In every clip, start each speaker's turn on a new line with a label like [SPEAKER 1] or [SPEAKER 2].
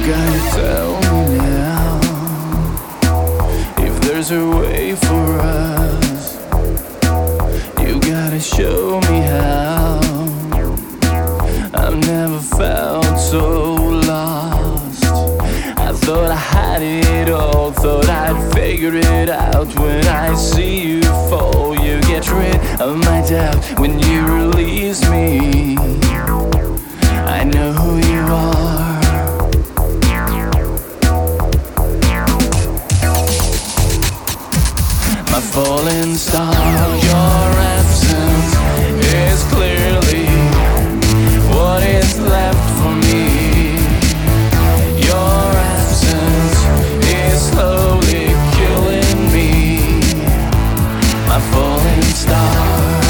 [SPEAKER 1] gotta tell me now if there's a way for us. You gotta show me how. I've never felt so lost. I thought I had it all, thought I'd figure it out. When I see you fall, you get rid of my doubt. When you release me, I know who you are. My falling star, your absence is clearly what is left for me. Your absence is slowly killing me. My falling star,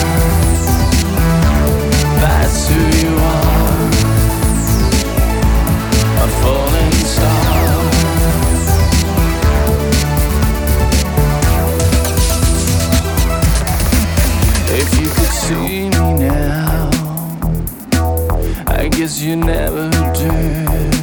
[SPEAKER 1] that's who you are. My falling star. If you could see me now, I guess you never did.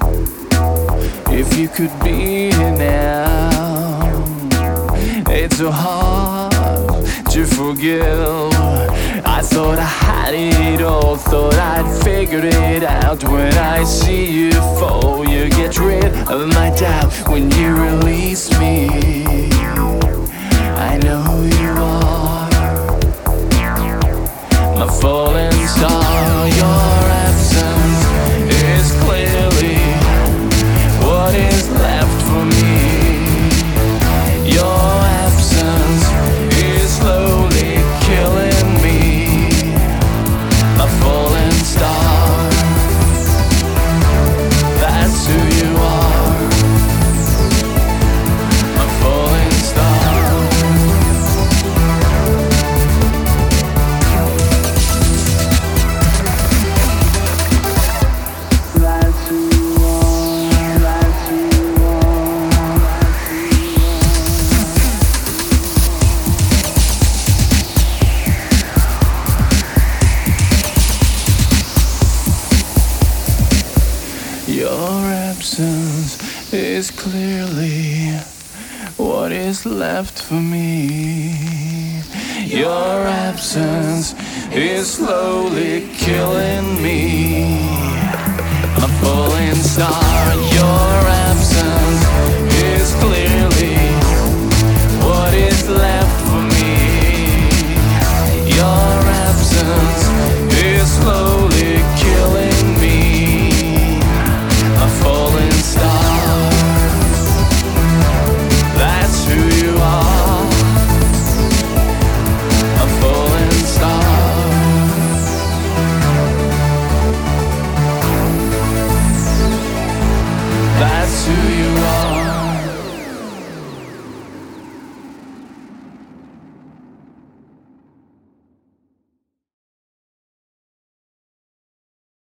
[SPEAKER 1] If you could be here now, it's so hard to forgive. I thought I had it all, thought I'd figured it out. When I see you fall, you get rid of my doubt. When you release me, I know who you are. My falling star, your absence is clearly what is left for me. Your absence is slowly killing me. My falling star, that's who you are. My falling star. Your absence is clearly what is left for me. Your absence is slowly killing me.